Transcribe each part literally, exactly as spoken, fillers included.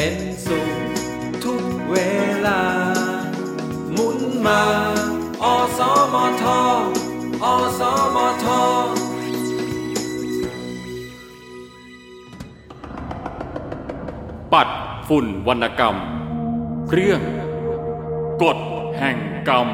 เป็นสุขทุกเวลาหมุนมาอสมทอสมทปัดฝุ่นวรรณกรรมเรื่องกฎแห่งกรรม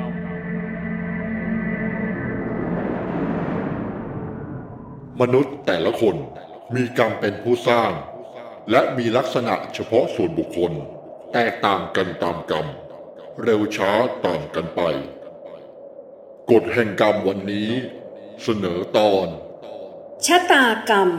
มนุษย์แต่ละคนมีกรรมเป็นผู้สร้างและมีลักษณะเฉพาะส่วนบุคคลแตกต่างกันตามกรรมเร็วช้าต่างกันไปกฎแห่งกรรมวันนี้เสนอตอนชะตากรรม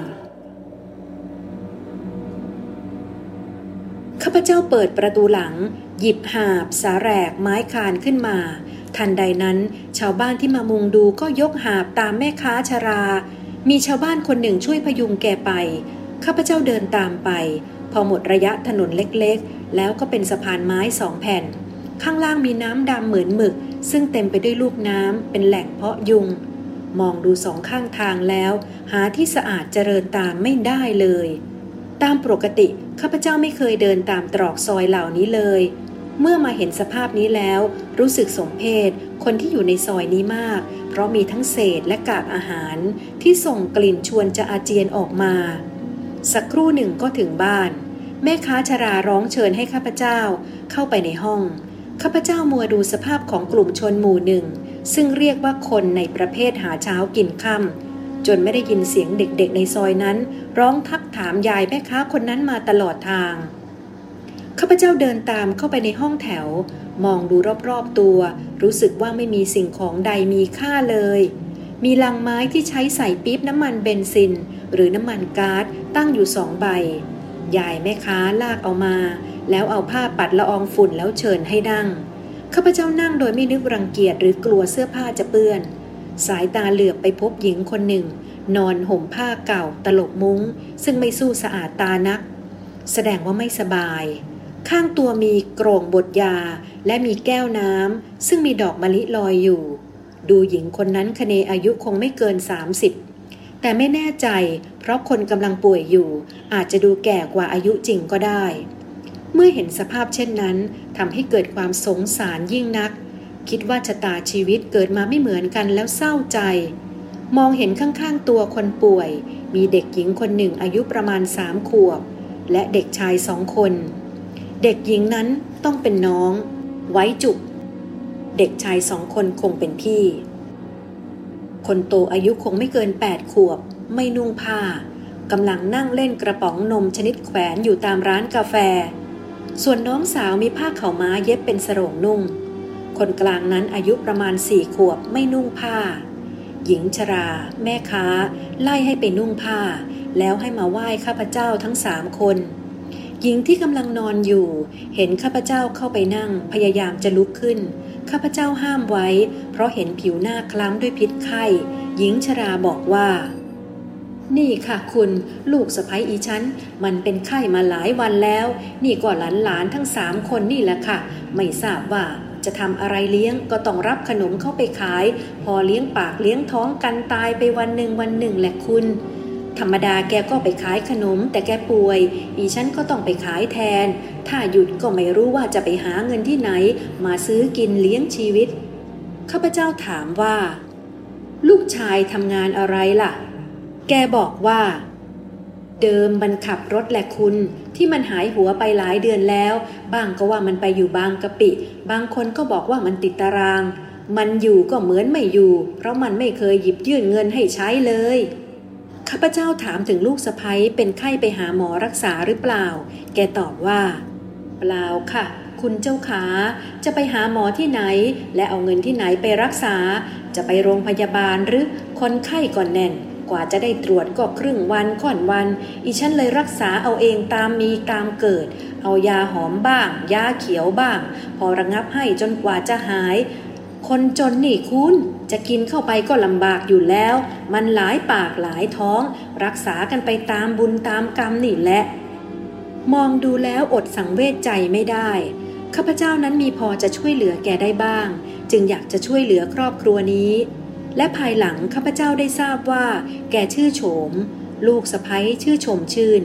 ข้าพเจ้าเปิดประตูหลังหยิบหาบสาแหรกไม้คานขึ้นมาทันใดนั้นชาวบ้านที่มามุงดูก็ยกหาบตามแม่ค้าชรามีชาวบ้านคนหนึ่งช่วยพยุงแกไปข้าพเจ้าเดินตามไปพอหมดระยะถนนเล็กๆแล้วก็เป็นสะพานไม้สองแผ่นข้างล่างมีน้ำดำเหมือนหมึกซึ่งเต็มไปด้วยลูกน้ำเป็นแหล่งเพาะยุงมองดูสองข้างทางแล้วหาที่สะอาดเจริญตามไม่ได้เลยตามปกติข้าพเจ้าไม่เคยเดินตามตรอกซอยเหล่านี้เลยเมื่อมาเห็นสภาพนี้แล้วรู้สึกสมเพชคนที่อยู่ในซอยนี้มากเพราะมีทั้งเศษและกากอาหารที่ส่งกลิ่นชวนจะอาเจียนออกมาสักครู่หนึ่งก็ถึงบ้านแม่ค้าชราร้องเชิญให้ข้าพเจ้าเข้าไปในห้องข้าพเจ้ามัวดูสภาพของกลุ่มชนหมู่หนึ่งซึ่งเรียกว่าคนในประเภทหาเช้ากินค่ำจนไม่ได้ยินเสียงเด็กๆในซอยนั้นร้องทักถามยายแม่ค้าคนนั้นมาตลอดทางข้าพเจ้าเดินตามเข้าไปในห้องแถวมองดูรอบๆตัวรู้สึกว่าไม่มีสิ่งของใดมีค่าเลยมีลังไม้ที่ใช้ใส่ปี๊บน้ำมันเบนซินหรือน้ำมันก๊าซตั้งอยู่สองใบยายแม่ค้าลากเอามาแล้วเอาผ้าปัดละอองฝุ่นแล้วเชิญให้นั่งข้าพเจ้านั่งโดยไม่นึกรังเกียจหรือกลัวเสื้อผ้าจะเปื้อนสายตาเหลือบไปพบหญิงคนหนึ่งนอนห่มผ้าเก่าตลบมุ้งซึ่งไม่สู้สะอาดตานักแสดงว่าไม่สบายข้างตัวมีโกรงบดยาและมีแก้วน้ำซึ่งมีดอกมะลิลอยอยู่ดูหญิงคนนั้นคเนอายุคงไม่เกินสามสิบแต่ไม่แน่ใจเพราะคนกำลังป่วยอยู่อาจจะดูแก่กว่าอายุจริงก็ได้เมื่อเห็นสภาพเช่นนั้นทำให้เกิดความสงสารยิ่งนักคิดว่าชะตาชีวิตเกิดมาไม่เหมือนกันแล้วเศร้าใจมองเห็นข้างๆตัวคนป่วยมีเด็กหญิงคนหนึ่งอายุประมาณสามขวบและเด็กชายสองคนเด็กหญิงนั้นต้องเป็นน้องไว้จุกเด็กชายสองคนคงเป็นพี่คนโตอายุคงไม่เกินแปดขวบไม่นุ่งผ้ากำลังนั่งเล่นกระป๋องนมชนิดแขวนอยู่ตามร้านกาแฟส่วนน้องสาวมีผ้าขาวม้าเย็บเป็นสโรงนุ่งคนกลางนั้นอายุประมาณสี่ขวบไม่นุ่งผ้าหญิงชราแม่ค้าไล่ให้ไปนุ่งผ้าแล้วให้มาไหว้ข้าพเจ้าทั้งสามคนหญิงที่กำลังนอนอยู่เห็นข้าพเจ้าเข้าไปนั่งพยายามจะลุกขึ้นข้าพเจ้าห้ามไว้เพราะเห็นผิวหน้าคล้ำด้วยพิษไข้หญิงชราบอกว่านี่ค่ะคุณลูกสะใภ้อีฉันมันเป็นไข้มาหลายวันแล้วนี่ก็หลานๆทั้งสามคนนี่แหละค่ะไม่ทราบว่าจะทำอะไรเลี้ยงก็ต้องรับขนมเข้าไปขายพอเลี้ยงปากเลี้ยงท้องกันตายไปวันหนึ่งวันหนึ่งแหละคุณธรรมดาแกก็ไปขายขนมแต่แกป่วยอีฉันก็ต้องไปขายแทนถ้าหยุดก็ไม่รู้ว่าจะไปหาเงินที่ไหนมาซื้อกินเลี้ยงชีวิตข้าพเจ้าถามว่าลูกชายทำงานอะไรล่ะแกบอกว่าเดิมมันขับรถแหละคุณที่มันหายหัวไปหลายเดือนแล้วบางก็ว่ามันไปอยู่บางกะปิบางคนก็บอกว่ามันติดตารางมันอยู่ก็เหมือนไม่อยู่เพราะมันไม่เคยหยิบยื่นเงินให้ใช้เลยข้าพเจ้าถามถึงลูกสะใภ้เป็นไข้ไปหาหมอรักษาหรือเปล่าแกตอบว่าเปล่าค่ะคุณเจ้าขาจะไปหาหมอที่ไหนและเอาเงินที่ไหนไปรักษาจะไปโรงพยาบาลหรือคนไข้ก่อนแน่นกว่าจะได้ตรวจก็ครึ่งวันค่อนวันอีฉันเลยรักษาเอาเองตามมีตามเกิดเอายาหอมบ้างยาเขียวบ้างพอระงับให้จนกว่าจะหายคนจนนี่คุณจะกินเข้าไปก็ลำบากอยู่แล้วมันหลายปากหลายท้องรักษากันไปตามบุญตามกรรมนี่แหละมองดูแล้วอดสังเวชใจไม่ได้ข้าพเจ้านั้นมีพอจะช่วยเหลือแกได้บ้างจึงอยากจะช่วยเหลือครอบครัวนี้และภายหลังข้าพเจ้าได้ทราบว่าแกชื่อโฉมลูกสะใภ้ชื่อชมชื่น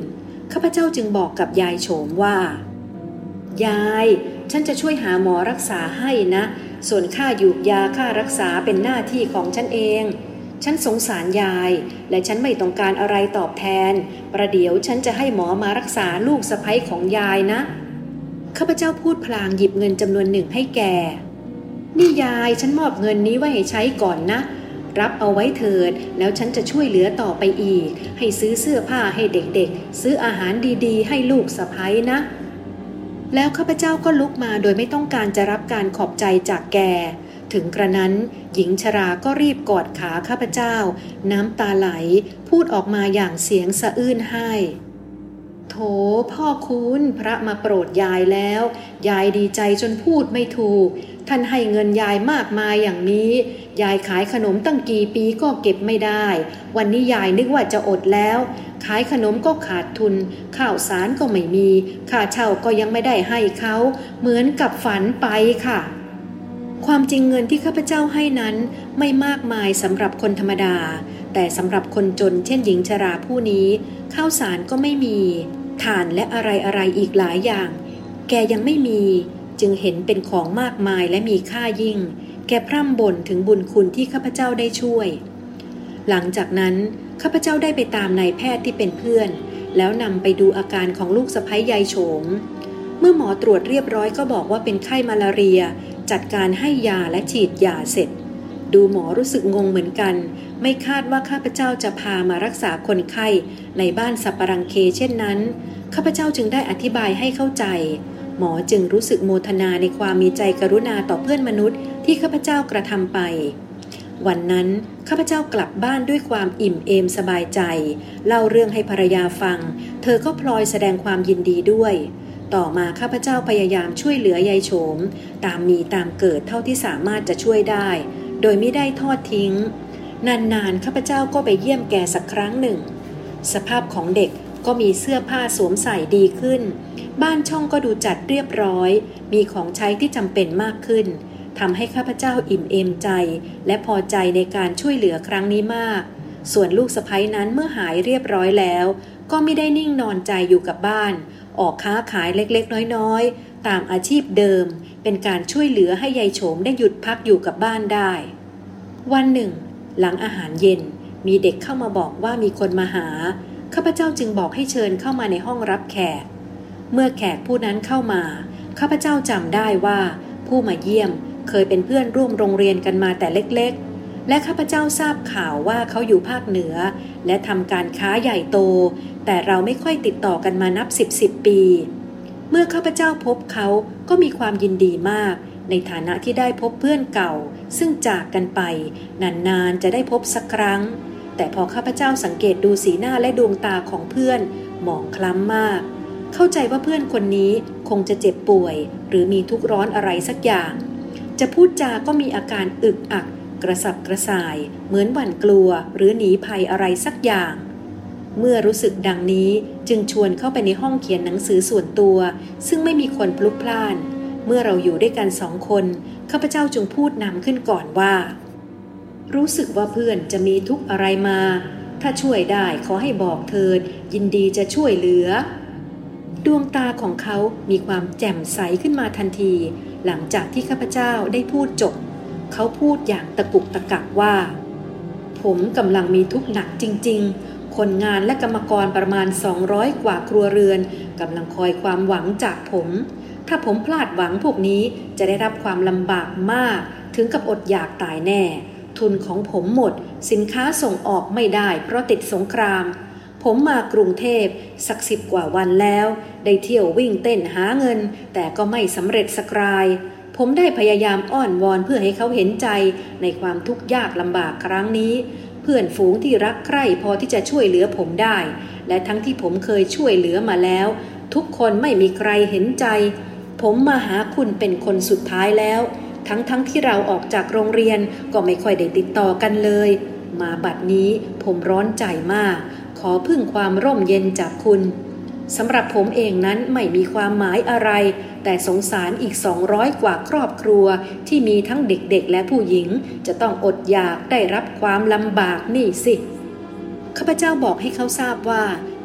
ข้าพเจ้าจึงบอกกับยายโฉมว่ายายฉันจะช่วยหาหมอรักษาให้นะส่วนค่ายูกยาค่ารักษาเป็นหน้าที่ของฉันเองฉันสงสารยายและฉันไม่ต้องการอะไรตอบแทนประเดี๋ยวฉันจะให้หมอมารักษาลูกสะใภ้ของยายนะข้าพเจ้าพูดพลางหยิบเงินจำนวนหนึ่งให้แกนี่ยายฉันมอบเงินนี้ไว้ให้ใช้ก่อนนะรับเอาไว้เถิดแล้วฉันจะช่วยเหลือต่อไปอีกให้ซื้อเสื้อผ้าให้เด็กๆซื้ออาหารดีๆให้ลูกสะใภ้นะแล้วข้าพเจ้าก็ลุกมาโดยไม่ต้องการจะรับการขอบใจจากแกถึงกระนั้นหญิงชราก็รีบกอดขาข้าพเจ้าน้ำตาไหลพูดออกมาอย่างเสียงสะอื้นไห้โถพ่อคุณพระมาโปรดยายแล้วยายดีใจจนพูดไม่ถูกท่านให้เงินยายมากมายอย่างนี้ยายขายขนมตั้งกี่ปีก็เก็บไม่ได้วันนี้ยายนึกว่าจะอดแล้วขายขนมก็ขาดทุนข้าวสารก็ไม่มีค่าเช่าก็ยังไม่ได้ให้เขาเหมือนกับฝันไปค่ะความจริงเงินที่ข้าพเจ้าให้นั้นไม่มากมายสำหรับคนธรรมดาแต่สำหรับคนจนเช่นหญิงชราผู้นี้ข้าวสารก็ไม่มีถ่านและอะไรอะไรอีกหลายอย่างแกยังไม่มีจึงเห็นเป็นของมากมายและมีค่ายิ่งแกพร่ำบ่นถึงบุญคุณที่ข้าพเจ้าได้ช่วยหลังจากนั้นข้าพเจ้าได้ไปตามนายแพทย์ที่เป็นเพื่อนแล้วนำไปดูอาการของลูกสะใภ้ยายโฉมเมื่อหมอตรวจเรียบร้อยก็บอกว่าเป็นไข้มาลาเรียจัดการให้ยาและฉีดยาเสร็จดูหมอรู้สึกงงเหมือนกันไม่คาดว่าข้าพเจ้าจะพามารักษาคนไข้ในบ้านสัปปะรังเคเช่นนั้นข้าพเจ้าจึงได้อธิบายให้เข้าใจหมอจึงรู้สึกโมทนาในความมีใจกรุณาต่อเพื่อนมนุษย์ที่ข้าพเจ้ากระทำไปวันนั้นข้าพเจ้ากลับบ้านด้วยความอิ่มเอมสบายใจเล่าเรื่องให้ภรรยาฟังเธอก็พลอยแสดงความยินดีด้วยต่อมาข้าพเจ้าพยายามช่วยเหลือยายโฉมตามมีตามเกิดเท่าที่สามารถจะช่วยได้โดยไม่ได้ทอดทิ้งนานๆข้าพเจ้าก็ไปเยี่ยมแกสักครั้งหนึ่งสภาพของเด็กก็มีเสื้อผ้าสวมใส่ดีขึ้นบ้านช่องก็ดูจัดเรียบร้อยมีของใช้ที่จำเป็นมากขึ้นทำให้ข้าพเจ้าอิ่มเอมใจและพอใจในการช่วยเหลือครั้งนี้มากส่วนลูกสะใภ้นั้นเมื่อหายเรียบร้อยแล้วก็ไม่ได้นิ่งนอนใจอยู่กับบ้านออกค้าขายเล็กๆน้อยๆตามอาชีพเดิมเป็นการช่วยเหลือให้ยายโฉมได้หยุดพักอยู่กับบ้านได้วันหนึ่งหลังอาหารเย็นมีเด็กเข้ามาบอกว่ามีคนมาหาข้าพเจ้าจึงบอกให้เชิญเข้ามาในห้องรับแขกเมื่อแขกผู้นั้นเข้ามาข้าพเจ้าจำได้ว่าผู้มาเยี่ยมเคยเป็นเพื่อนร่วมโรงเรียนกันมาแต่เล็กๆและข้าพเจ้าทราบข่าวว่าเขาอยู่ภาคเหนือและทำการค้าใหญ่โตแต่เราไม่ค่อยติดต่อกันมานับสิบสิบปีเมื่อข้าพเจ้าพบเขาก็มีความยินดีมากในฐานะที่ได้พบเพื่อนเก่าซึ่งจากกันไปนานๆจะได้พบสักครั้งแต่พอข้าพเจ้าสังเกตดูสีหน้าและดวงตาของเพื่อนหมองคล้ำมากเข้าใจว่าเพื่อนคนนี้คงจะเจ็บป่วยหรือมีทุกข์ร้อนอะไรสักอย่างจะพูดจาก็มีอาการอึกอักกระสับกระส่ายเหมือนหวั่นกลัวหรือหนีภัยอะไรสักอย่างเมื่อรู้สึกดังนี้จึงชวนเข้าไปในห้องเขียนหนังสือส่วนตัวซึ่งไม่มีคนพลุกพล่านเมื่อเราอยู่ด้วยกันสองคนข้าพเจ้าจึงพูดนำขึ้นก่อนว่ารู้สึกว่าเพื่อนจะมีทุกข์อะไรมาถ้าช่วยได้ขอให้บอกเถิดยินดีจะช่วยเหลือดวงตาของเขามีความแจ่มใสขึ้นมาทันทีหลังจากที่ข้าพเจ้าได้พูดจบเขาพูดอย่างตะกุกตะกักว่าผมกำลังมีทุกข์หนักจริงๆคนงานและกรรมกรประมาณสองร้อยกว่าครัวเรือนกำลังคอยความหวังจากผมถ้าผมพลาดหวังพวกนี้จะได้รับความลำบากมากถึงกับอดอยากตายแน่ทุนของผมหมดสินค้าส่งออกไม่ได้เพราะติดสงครามผมมากรุงเทพสักสิบกว่าวันแล้วได้เที่ยววิ่งเต้นหาเงินแต่ก็ไม่สำเร็จสักรายผมได้พยายามอ้อนวอนเพื่อให้เขาเห็นใจในความทุกข์ยากลำบากครั้งนี้เพื่อนฝูงที่รักใคร่พอที่จะช่วยเหลือผมได้และทั้งที่ผมเคยช่วยเหลือมาแล้วทุกคนไม่มีใครเห็นใจผมมาหาคุณเป็นคนสุดท้ายแล้วทั้งๆ ท, ที่เราออกจากโรงเรียนก็ไม่ค่อยได้ติดต่อกันเลยมาบัดนี้ผมร้อนใจมากขอพึ่งความร่มเย็นจากคุณสำหรับผมเองนั้นไม่มีความหมายอะไรแต่สงสารอีกสองร้อยกว่าครอบครัวที่มีทั้งเด็กๆและผู้หญิงจะต้องอดอยากได้รับความลำบากนี่สิข้าพเจ้าบอกให้เขาทราบว่า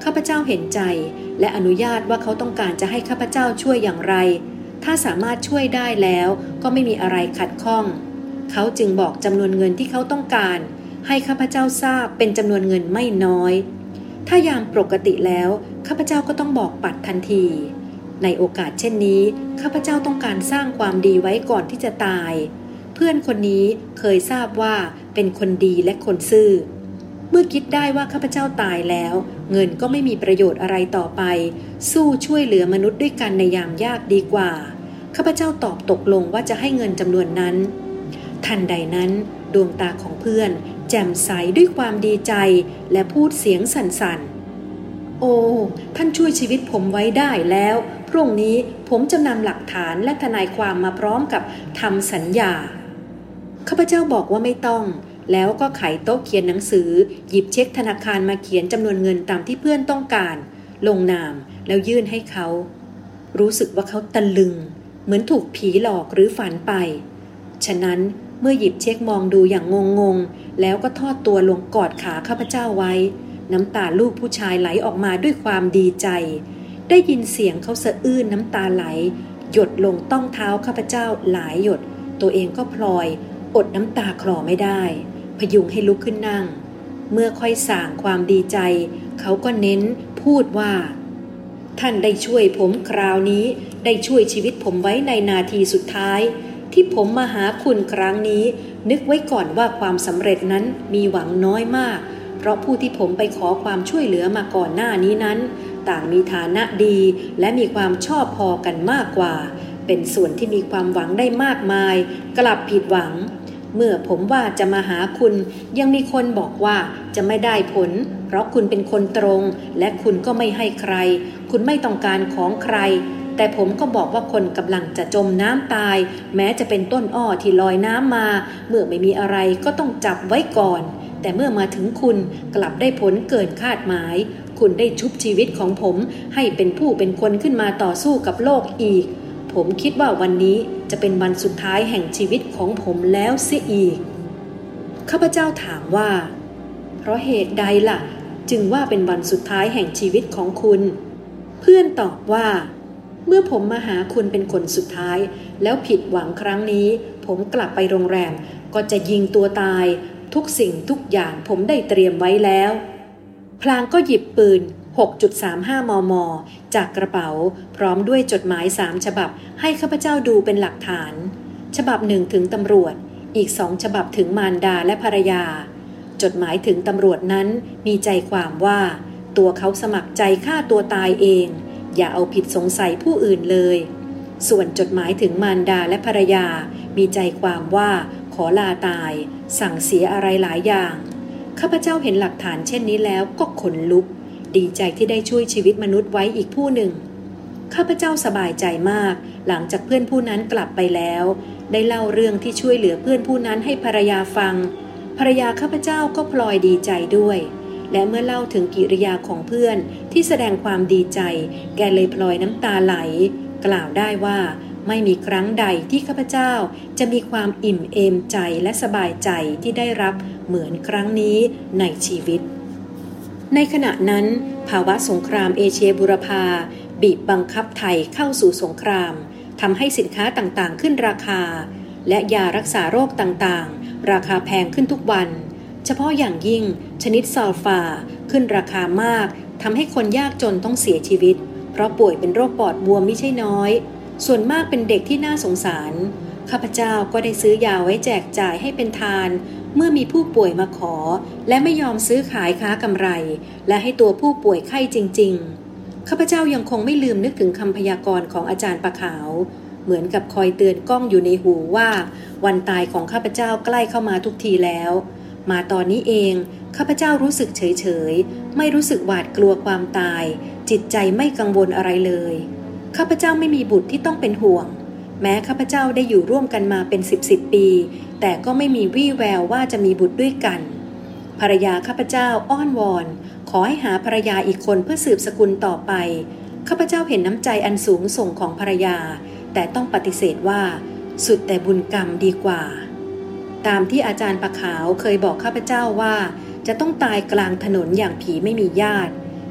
ข้าพเจ้าเห็นใจและอนุญาตว่าเขาต้องการจะให้ข้าพเจ้าช่วยอย่างไรถ้าสามารถช่วยได้แล้วก็ไม่มีอะไรขัดข้องเขาจึงบอกจำนวนเงินที่เขาต้องการให้ข้าพเจ้าทราบเป็นจำนวนเงินไม่น้อยถ้ายามปกติแล้วข้าพเจ้าก็ต้องบอกปัดทันทีในโอกาสเช่นนี้ข้าพเจ้าต้องการสร้างความดีไว้ก่อนที่จะตายเพื่อนคนนี้เคยทราบว่าเป็นคนดีและคนซื่อเมื่อคิดได้ว่าข้าพเจ้าตายแล้วเงินก็ไม่มีประโยชน์อะไรต่อไปสู้ช่วยเหลือมนุษย์ด้วยกันในยามยากดีกว่าข้าพเจ้าตอบตกลงว่าจะให้เงินจำนวนนั้นทันใดนั้นดวงตาของเพื่อนแจ่มใสด้วยความดีใจและพูดเสียงสั่นๆโอ้ท่านช่วยชีวิตผมไว้ได้แล้วพรุ่งนี้ผมจะนำหลักฐานและทนายความมาพร้อมกับทำสัญญาข้าพเจ้าบอกว่าไม่ต้องแล้วก็ไขโต๊ะเขียนหนังสือหยิบเช็คธนาคารมาเขียนจำนวนเงินตามที่เพื่อนต้องการลงนามแล้วยื่นให้เขารู้สึกว่าเขาตะลึงเหมือนถูกผีหลอกหรือฝันไปฉะนั้นเมื่อหยิบเช็คมองดูอย่างงงๆแล้วก็ทอดตัวลงกอดขาข้าพเจ้าไว้น้ำตาลูกผู้ชายไหลออกมาด้วยความดีใจได้ยินเสียงเขาสะอื้นน้ำตาไหลหยดลงต้องเท้าข้าพเจ้าหลายหยดตัวเองก็พลอยอดน้ำตาคลอไม่ได้พยุงให้ลุกขึ้นนั่งเมื่อค่อยส่างความดีใจเขาก็เน้นพูดว่าท่านได้ช่วยผมคราวนี้ได้ช่วยชีวิตผมไว้ในนาทีสุดท้ายที่ผมมาหาคุณครั้งนี้นึกไว้ก่อนว่าความสำเร็จนั้นมีหวังน้อยมากเพราะผู้ที่ผมไปขอความช่วยเหลือมาก่อนหน้านี้นั้นต่างมีฐานะดีและมีความชอบพอกันมากกว่าเป็นส่วนที่มีความหวังได้มากมายกลับผิดหวังเมื่อผมว่าจะมาหาคุณยังมีคนบอกว่าจะไม่ได้ผลเพราะคุณเป็นคนตรงและคุณก็ไม่ให้ใครคุณไม่ต้องการของใครแต่ผมก็บอกว่าคนกำลังจะจมน้ำตายแม้จะเป็นต้นอ้อที่ลอยน้ำมาเมื่อไม่มีอะไรก็ต้องจับไว้ก่อนแต่เมื่อมาถึงคุณกลับได้ผลเกินคาดหมายคุณได้ชุบชีวิตของผมให้เป็นผู้เป็นคนขึ้นมาต่อสู้กับโลกอีกผมคิดว่าวันนี้จะเป็นวันสุดท้ายแห่งชีวิตของผมแล้วเสียอีกข้าพเจ้าถามว่าเพราะเหตุใดล่ะจึงว่าเป็นวันสุดท้ายแห่งชีวิตของคุณเพื่อนตอบว่าเมื่อผมมาหาคุณเป็นคนสุดท้ายแล้วผิดหวังครั้งนี้ผมกลับไปโรงแรมก็จะยิงตัวตายทุกสิ่งทุกอย่างผมได้เตรียมไว้แล้วพลางก็หยิบปืน หกจุดสามห้า มม.จากกระเป๋าพร้อมด้วยจดหมายสามฉบับให้ข้าพเจ้าดูเป็นหลักฐานฉบับหนึ่งถึงตำรวจอีกสองฉบับถึงมารดาและภรรยาจดหมายถึงตำรวจนั้นมีใจความว่าตัวเขาสมัครใจฆ่าตัวตายเองอย่าเอาผิดสงสัยผู้อื่นเลยส่วนจดหมายถึงมารดาและภรรยามีใจความว่าขอลาตายสั่งเสียอะไรหลายอย่างข้าพเจ้าเห็นหลักฐานเช่นนี้แล้วก็ขนลุกดีใจที่ได้ช่วยชีวิตมนุษย์ไว้อีกผู้หนึ่งข้าพเจ้าสบายใจมากหลังจากเพื่อนผู้นั้นกลับไปแล้วได้เล่าเรื่องที่ช่วยเหลือเพื่อนผู้นั้นให้ภรรยาฟังภรรยาข้าพเจ้าก็พลอยดีใจด้วยและเมื่อเล่าถึงกิริยาของเพื่อนที่แสดงความดีใจแกเลยพลอยน้ำตาไหลกล่าวได้ว่าไม่มีครั้งใดที่ข้าพเจ้าจะมีความอิ่มเอมใจและสบายใจที่ได้รับเหมือนครั้งนี้ในชีวิตในขณะนั้นภาวะสงครามเอเชียบูรพาบีบบังคับไทยเข้าสู่สงครามทำให้สินค้าต่างๆขึ้นราคาและยารักษาโรคต่างๆราคาแพงขึ้นทุกวันเฉพาะอย่างยิ่งชนิดซัลฟาขึ้นราคามากทำให้คนยากจนต้องเสียชีวิตเพราะป่วยเป็นโรคปอดบวมไม่ใช่น้อยส่วนมากเป็นเด็กที่น่าสงสารข้าพเจ้าก็ได้ซื้อยาไว้แจกจ่ายให้เป็นทานเมื่อมีผู้ป่วยมาขอและไม่ยอมซื้อขายค้ากำไรและให้ตัวผู้ป่วยไข้จริงๆข้าพเจ้ายังคงไม่ลืมนึกถึงคำพยากรณ์ของอาจารย์ปะขาวเหมือนกับคอยเตือนก้องอยู่ในหูว่าวันตายของข้าพเจ้าใกล้เข้ามาทุกทีแล้วมาตอนนี้เองข้าพเจ้ารู้สึกเฉยๆไม่รู้สึกหวาดกลัวความตายจิตใจไม่กังวลอะไรเลยข้าพเจ้าไม่มีบุตรที่ต้องเป็นห่วงแม้ข้าพเจ้าได้อยู่ร่วมกันมาเป็นสิบสิบปีแต่ก็ไม่มีวี่แววว่าจะมีบุตรด้วยกันภรรยาข้าพเจ้าอ้อนวอนขอให้หาภรรยาอีกคนเพื่อสืบสกุลต่อไปข้าพเจ้าเห็นน้ำใจอันสูงส่งของภรรยาแต่ต้องปฏิเสธว่าสุดแต่บุญกรรมดีกว่าตามที่อาจารย์ปะขาวเคยบอกข้าพเจ้าว่าจะต้องตายกลางถนนอย่างผีไม่มีญาติ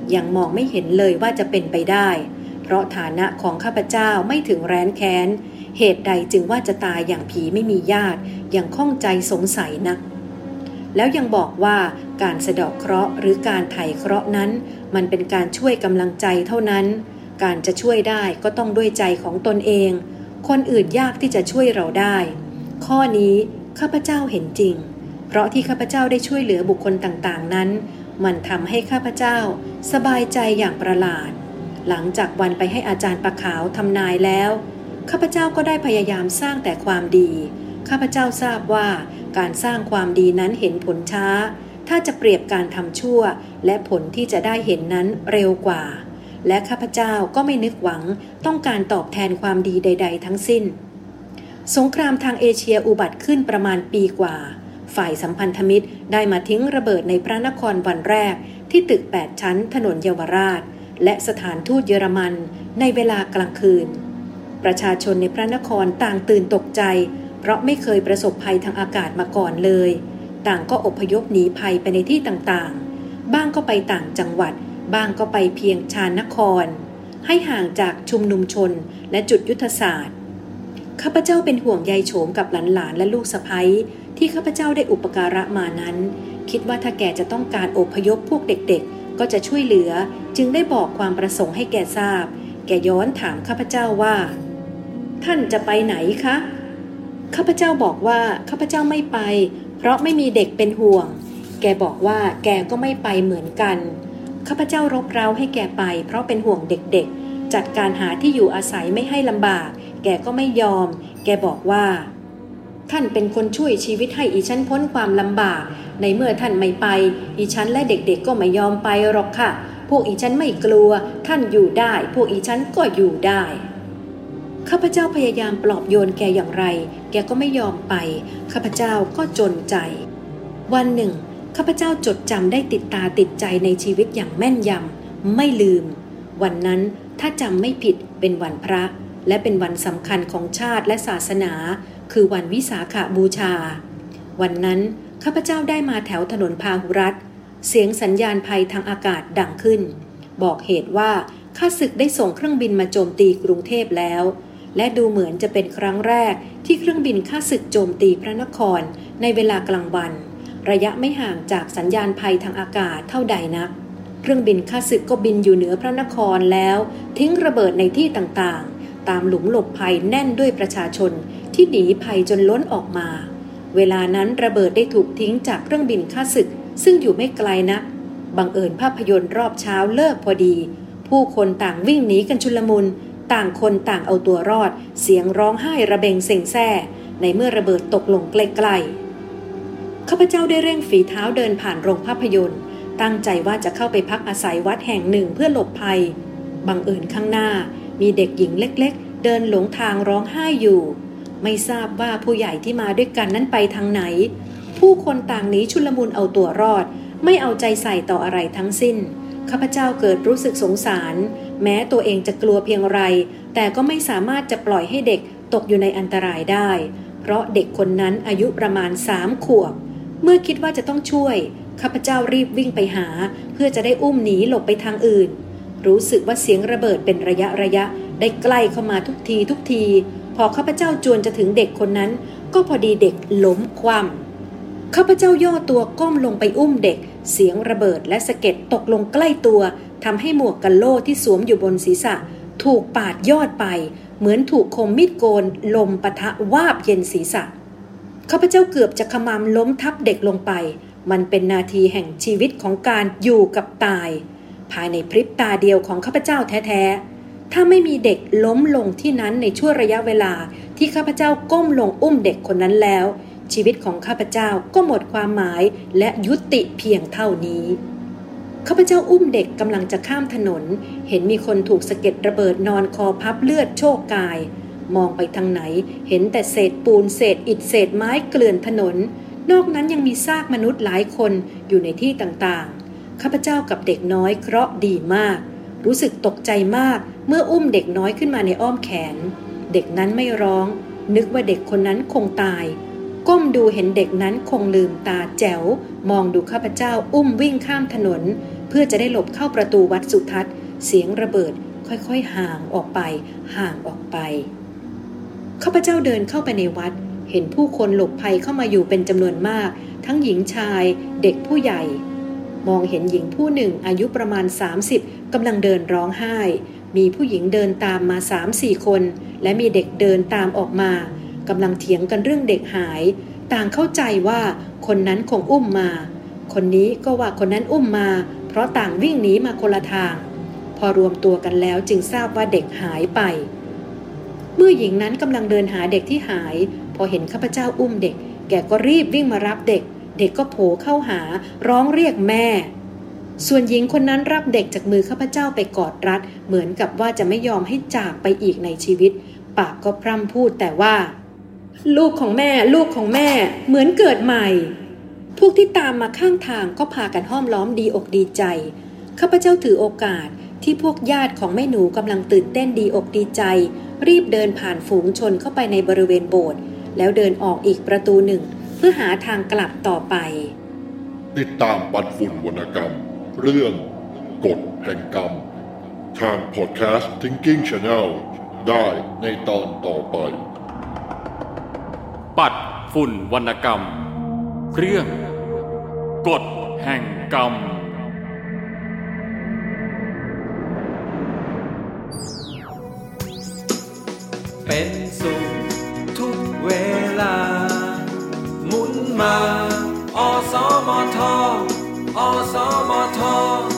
ยังมองไม่เห็นเลยว่าจะเป็นไปได้เพราะฐานะของข้าพเจ้าไม่ถึงแร้นแค้นเหตุใดจึงว่าจะตายอย่างผีไม่มีญาติยังข้องใจสงสัยนักแล้วยังบอกว่าการสะเดาะเคราะห์หรือการไถ่เคราะห์นั้นมันเป็นการช่วยกำลังใจเท่านั้นการจะช่วยได้ก็ต้องด้วยใจของตนเองคนอื่นยากที่จะช่วยเราได้ข้อนี้ข้าพเจ้าเห็นจริงเพราะที่ข้าพเจ้าได้ช่วยเหลือบุคคลต่างๆนั้นมันทำให้ข้าพเจ้าสบายใจอย่างประหลาดหลังจากวันไปให้อาจารย์ปะขาวทำนายแล้วข้าพเจ้าก็ได้พยายามสร้างแต่ความดีข้าพเจ้าทราบว่าการสร้างความดีนั้นเห็นผลช้าถ้าจะเปรียบการทำชั่วและผลที่จะได้เห็นนั้นเร็วกว่าและข้าพเจ้าก็ไม่นึกหวังต้องการตอบแทนความดีใดๆทั้งสิ้นสงครามทางเอเชียอุบัติขึ้นประมาณปีกว่าฝ่ายสัมพันธมิตรได้มาทิ้งระเบิดในพระนครวันแรกที่ตึกแปดชั้นถนนเยาวราชและสถานทูตเยอรมันในเวลากลางคืนประชาชนในพระนครต่างตื่นตกใจเพราะไม่เคยประสบภัยทางอากาศมาก่อนเลยต่างก็อพยพหนีภัยไปในที่ต่างๆบ้างก็ไปต่างจังหวัดบ้างก็ไปเพียงชานครให้ห่างจากชุมนุมชนและจุดยุทธศาสตร์ข้าพเจ้าเป็นห่วงใยโฉมกับหลานๆและลูกสะใภ้ที่ข้าพเจ้าได้อุปการะมานั้นคิดว่าถ้าแกจะต้องการอพยพพวกเด็กๆก็จะช่วยเหลือจึงได้บอกความประสงค์ให้แกทราบแกย้อนถามข้าพเจ้าว่าท่านจะไปไหนคะข้าพเจ้าบอกว่าข้าพเจ้าไม่ไปเพราะไม่มีเด็กเป็นห่วงแกบอกว่าแกก็ไม่ไปเหมือนกันข้าพเจ้ารบเร้าให้แกไปเพราะเป็นห่วงเด็กๆจัดการหาที่อยู่อาศัยไม่ให้ลำบากแกก็ไม่ยอมแกบอกว่าท่านเป็นคนช่วยชีวิตให้อีฉันพ้นความลำบากในเมื่อท่านไม่ไปอีฉันและเด็กๆก็ไม่ยอมไปหรอกค่ะพวกอีฉันไม่กลัวท่านอยู่ได้พวกอีฉันก็อยู่ได้ข้าพเจ้าพยายามปลอบโยนแกอย่างไรแกก็ไม่ยอมไปข้าพเจ้าก็จนใจวันหนึ่งข้าพเจ้าจดจำได้ติดตาติดใจในชีวิตอย่างแม่นยำไม่ลืมวันนั้นถ้าจำไม่ผิดเป็นวันพระและเป็นวันสำคัญของชาติและศาสนาคือวันวิสาขบูชาวันนั้นข้าพเจ้าได้มาแถวถนนพาหุรัตน์เสียงสัญญาณภัยทางอากาศดังขึ้นบอกเหตุว่าข้าศึกได้ส่งเครื่องบินมาโจมตีกรุงเทพแล้วและดูเหมือนจะเป็นครั้งแรกที่เครื่องบินข้าศึกโจมตีพระนครในเวลากลางวันระยะไม่ห่างจากสัญญาณภัยทางอากาศเท่าใดนักเครื่องบินข้าศึกก็บินอยู่เหนือพระนครแล้วทิ้งระเบิดในที่ต่างๆตามหลุมหลบภัยแน่นด้วยประชาชนที่หนีภัยจนล้นออกมาเวลานั้นระเบิดได้ถูกทิ้งจากเครื่องบินข้าศึกซึ่งอยู่ไม่ไกลนักบังเอิญภาพยนตร์รอบเช้าเลิกพอดีผู้คนต่างวิ่งหนีกันชุลมุนต่างคนต่างเอาตัวรอดเสียงร้องไห้ระเบงเซ็งแซ่ในเมื่อระเบิดตกลงใกล้ๆข้าพเจ้าได้เร่งฝีเท้าเดินผ่านโรงภาพยนตร์ตั้งใจว่าจะเข้าไปพักอาศัยวัดแห่งหนึ่งเพื่อหลบภัยบังเอิญข้างหน้ามีเด็กหญิงเล็กๆเดินหลงทางร้องไห้อยู่ไม่ทราบว่าผู้ใหญ่ที่มาด้วยกันนั้นไปทางไหนผู้คนต่างหนีชุลมุนเอาตัวรอดไม่เอาใจใส่ต่ออะไรทั้งสิ้นข้าพเจ้าเกิดรู้สึกสงสารแม้ตัวเองจะกลัวเพียงไรแต่ก็ไม่สามารถจะปล่อยให้เด็กตกอยู่ในอันตรายได้เพราะเด็กคนนั้นอายุประมาณสามขวบเมื่อคิดว่าจะต้องช่วยข้าพเจ้ารีบวิ่งไปหาเพื่อจะได้อุ้มหนีหลบไปทางอื่นรู้สึกว่าเสียงระเบิดเป็นระยะระยะได้ใกล้เข้ามาทุกทีทุกทีพอข้าพเจ้าจวนจะถึงเด็กคนนั้นก็พอดีเด็กล้มคว่ำข้าพเจ้าย่อตัวก้มลงไปอุ้มเด็กเสียงระเบิดและสะเก็ดตกลงใกล้ตัวทำให้หมวกกันโล่ที่สวมอยู่บนศีรษะถูกปาดยอดไปเหมือนถูกคมมีดโกนลมปะทะวาบเย็นศีรษะข้าพเจ้าเกือบจะขมำล้มทับเด็กลงไปมันเป็นนาทีแห่งชีวิตของการอยู่กับตายภายในพริบตาเดียวของข้าพเจ้าแท้ๆถ้าไม่มีเด็กล้มลงที่นั้นในช่วงระยะเวลาที่ข้าพเจ้าก้มลงอุ้มเด็กคนนั้นแล้วชีวิตของข้าพเจ้าก็หมดความหมายและยุติเพียงเท่านี้ข้าพเจ้าอุ้มเด็กกำลังจะข้ามถนนเห็นมีคนถูกสะเก็ดระเบิดนอนคอพับเลือดโชกกายมองไปทางไหนเห็นแต่เศษปูนเศษอิฐเศษไม้เกลื่อนถนนนอกนั้นยังมีซากมนุษย์หลายคนอยู่ในที่ต่างๆข้าพเจ้ากับเด็กน้อยเคราะห์ดีมากรู้สึกตกใจมากเมื่ออุ้มเด็กน้อยขึ้นมาในอ้อมแขนเด็กนั้นไม่ร้องนึกว่าเด็กคนนั้นคงตายก้มดูเห็นเด็กนั้นคงลืมตาแจ๋วมองดูข้าพเจ้าอุ้มวิ่งข้ามถนนเพื่อจะได้หลบเข้าประตูวัดสุทัศน์เสียงระเบิดค่อยๆห่างออกไปห่างออกไปข้าพเจ้าเดินเข้าไปในวัดเห็นผู้คนหลบภัยเข้ามาอยู่เป็นจำนวนมากทั้งหญิงชายเด็กผู้ใหญ่มองเห็นหญิงผู้หนึ่งอายุประมาณสามสิบกำลังเดินร้องไห้มีผู้หญิงเดินตามมา สามสี่ คนและมีเด็กเดินตามออกมากำลังเถียงกันเรื่องเด็กหายต่างเข้าใจว่าคนนั้นคงอุ้มมาคนนี้ก็ว่าคนนั้นอุ้มมาเพราะต่างวิ่งหนีมาคนละทางพอรวมตัวกันแล้วจึงทราบว่าเด็กหายไปเมื่อหญิงนั้นกำลังเดินหาเด็กที่หายพอเห็นข้าพเจ้าอุ้มเด็กแกก็รีบวิ่งมารับเด็กเด็กก็โผล่เข้าหาร้องเรียกแม่ส่วนหญิงคนนั้นรับเด็กจากมือข้าพเจ้าไปกอดรัดเหมือนกับว่าจะไม่ยอมให้จากไปอีกในชีวิตปากก็พร่ำพูดแต่ว่าลูกของแม่ลูกของแม่เหมือนเกิดใหม่พวกที่ตามมาข้างทางก็พากันห้อมล้อมดีอกดีใจข้าพเจ้าถือโอกาสที่พวกญาติของแม่หนูกำลังตื่นเต้นดีอกดีใจรีบเดินผ่านฝูงชนเข้าไปในบริเวณโบสถ์แล้วเดินออกอีกประตูหนึ่งเพื่อหาทางกลับต่อไปติดตามปัดฝุ่นวรรณกรรมเรื่องกฎแห่งกรรมทางพอดแคสต์ Thinking Channel ได้ในตอนต่อไปปัดฝุ่นวรรณกรรมเรื่องกฎแห่งกรรมเป็นสุขทุกเวลาหมุนมาอสมทอสมท